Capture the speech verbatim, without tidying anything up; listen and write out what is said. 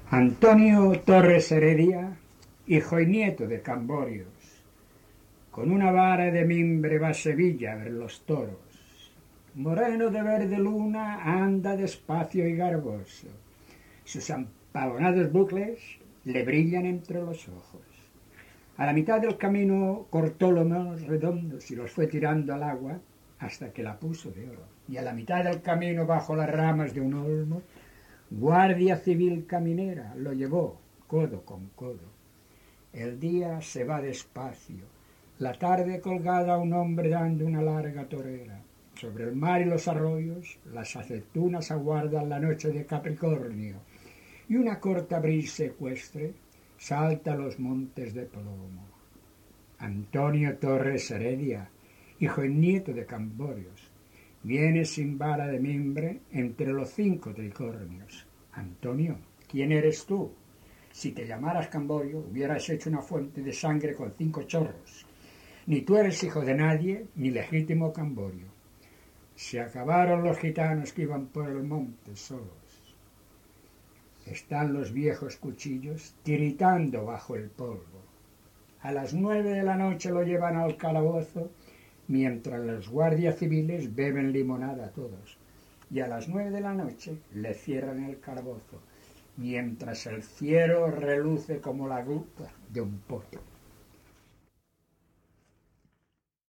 Antonio Torres Heredia, hijo y nieto de Camborios, con una vara de mimbre va a Sevilla a ver los toros. Moreno de verde luna anda despacio y garboso. Sus empavonados bucles le brillan entre los ojos. A la mitad del camino cortó lomos redondos y los fue tirando al agua hasta que la puso de oro. Y a la mitad del camino, bajo las ramas de un olmo, Guardia Civil caminera lo llevó codo con codo. El día se va despacio, la tarde colgada un hombre dando una larga torera. Sobre el mar y los arroyos, las aceitunas aguardan la noche de Capricornio, y una corta brisa ecuestre salta a los montes de plomo. Antonio Torres Heredia, hijo y nieto de Camborios, viene sin vara de mimbre entre los cinco tricornios. Antonio, ¿quién eres tú? Si te llamaras Camborio, hubieras hecho una fuente de sangre con cinco chorros. Ni tú eres hijo de nadie, ni legítimo Camborio. Se acabaron los gitanos que iban por el monte solos. Están los viejos cuchillos tiritando bajo el polvo. A las nueve de la noche lo llevan al calabozo, mientras los guardias civiles beben limonada todos. Y a las nueve de la noche le cierran el calabozo, mientras el cielo reluce como la grupa de un potro.